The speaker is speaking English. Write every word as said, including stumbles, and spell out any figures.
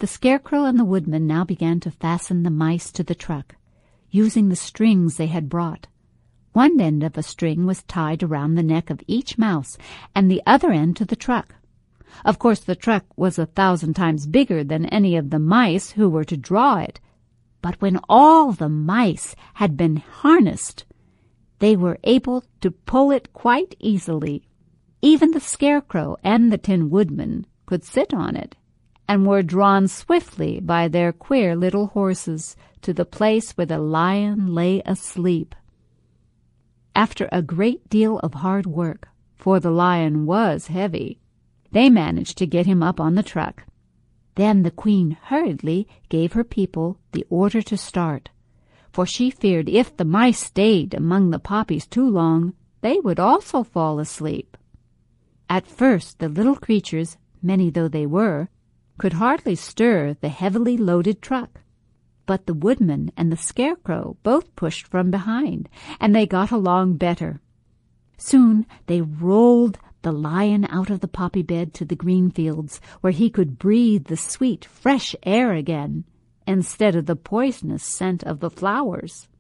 The Scarecrow and the Woodman now began to fasten the mice to the truck, using the strings they had brought. One end of a string was tied around the neck of each mouse, and the other end to the truck. Of course, the truck was a thousand times bigger than any of the mice who were to draw it. But when all the mice had been harnessed, they were able to pull it quite easily. Even the Scarecrow and the Tin Woodman could sit on it, and were drawn swiftly by their queer little horses to the place where the lion lay asleep. After a great deal of hard work, for the lion was heavy, they managed to get him up on the truck. Then the Queen hurriedly gave her people the order to start, for she feared if the mice stayed among the poppies too long, they would also fall asleep. At first the little creatures, many though they were, could hardly stir the heavily loaded truck. But the Woodman and the Scarecrow both pushed from behind, and they got along better. Soon they rolled the lion out of the poppy bed to the green fields, where he could breathe the sweet, fresh air again, instead of the poisonous scent of the flowers.